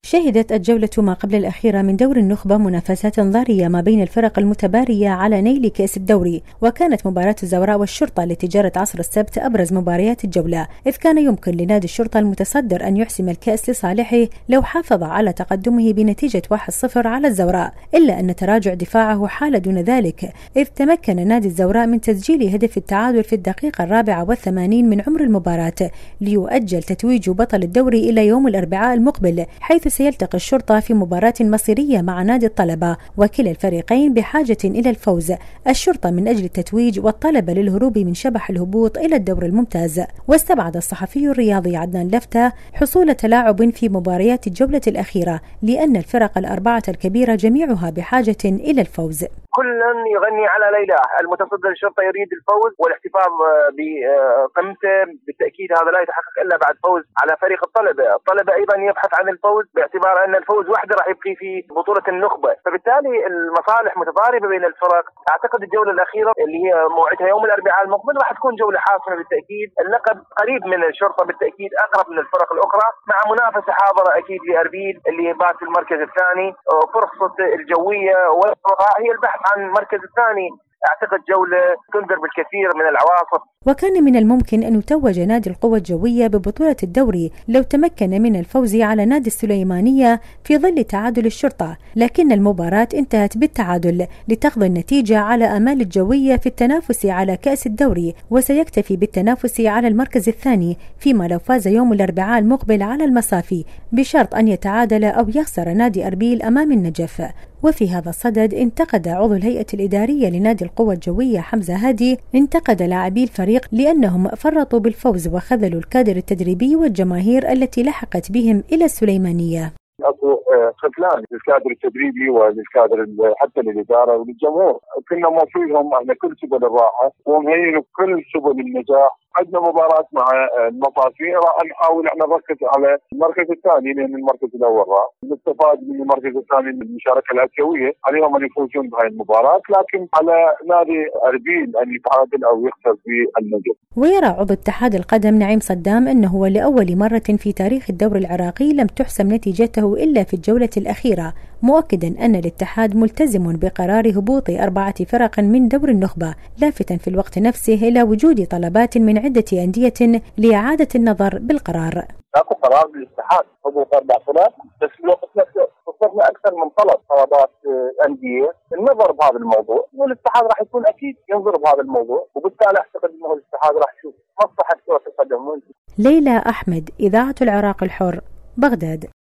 شهدت الجولة ما قبل الأخيرة من دور النخبة منافسات ضارية ما بين الفرق المتبارية على نيل كأس الدوري، وكانت مباراة الزوراء والشرطة التي جرت عصر السبت أبرز مباريات الجولة، إذ كان يمكن لنادي الشرطة المتصدر أن يحسم الكأس لصالحه لو حافظ على تقدمه بنتيجة 1-0 على الزوراء، إلا أن تراجع دفاعه حال دون ذلك، إذ تمكن نادي الزوراء من تسجيل هدف التعادل في الدقيقة 84 من عمر المباراة، ليؤجل تتويج بطل الدوري إلى يوم الأربعاء المقبل، حيث سيلتقي الشرطة في مباراة مصيرية مع نادي الطلبة، وكلا الفريقين بحاجة إلى الفوز، الشرطة من أجل التتويج والطلبة للهروب من شبح الهبوط إلى الدور الممتاز. واستبعد الصحفي الرياضي عدنان لفتة حصول تلاعب في مباريات الجولة الأخيرة، لأن الفرق الأربعة الكبيرة جميعها بحاجة إلى الفوز. كلا يغني على ليلى، المتصدر الشرطة يريد الفوز والاحتفاظ بقمته، بالتأكيد هذا لا يتحقق إلا بعد فوز على فريق الطلبة أيضا يبحث عن الفوز باعتبار أن الفوز وحده راح يبقي في بطولة النخبة، فبالتالي المصالح متضاربة بين الفرق. أعتقد الجولة الأخيرة اللي هي موعدها يوم الأربعاء المقبل راح تكون جولة حاسمة بالتأكيد، اللقب قريب من الشرطة بالتأكيد، أقرب من الفرق الأخرى، مع منافسة حاضرة أكيد لأربيل اللي بات في المركز الثاني، فرصة الجوية والرقاء هي البحث عن المركز الثاني. أعتقد جولة تنذر بالكثير من العواصف. وكان من الممكن أن يتوج نادي القوى الجوية ببطولة الدوري لو تمكن من الفوز على نادي السليمانية في ظل تعادل الشرطة، لكن المباراة انتهت بالتعادل لتقضي النتيجة على آمال الجوية في التنافس على كأس الدوري، وسيكتفي بالتنافس على المركز الثاني، فيما لو فاز يوم الأربعاء المقبل على المصافي بشرط أن يتعادل أو يخسر نادي أربيل أمام النجف. وفي هذا الصدد انتقد عضو الهيئة الإدارية لنادي القوى الجوية حمزة هادي لاعبي الفريق لأنهم فرطوا بالفوز وخذلوا الكادر التدريبي والجماهير التي لحقت بهم إلى السليمانية. اكو خذلان للكادر التدريبي وللكادر حتى للاداره وللجمهور، كنا موفيهم احنا كل سبل الراحه ومهيئين كل سبل النجاح. عندنا مباراه مع المصافي راح نحاول احنا نركز على المركز الثاني لان المركز الاول راح نستفاد من المركز الثاني من المشاركه الاسيويه، عليهم ان يفوزون بهاي المباراه، لكن على نادي اربيل ان يتعادل او يخسر في النجف. ويرى عضو اتحاد القدم نعيم صدام انه لاول مره في تاريخ الدوري العراقي لم تحسم نتيجته إلا في الجولة الأخيرة، مؤكدا أن الاتحاد ملتزم بقرار هبوط 4 فرق من دور النخبة، لافتا في الوقت نفسه إلى وجود طلبات من عدة أندية لإعادة النظر بالقرار. أكو قرار بالاتحاد هبوط 4 فرق، بس الوقت نفسه وصلنا أكثر من طلبات أندية النظر بهذا الموضوع، والاتحاد راح يكون أكيد ينظر بهذا الموضوع، وبالتالي أعتقد أنه الاتحاد راح يشوف مصلحة كرة القدم. ليلى أحمد، إذاعة العراق الحر، بغداد.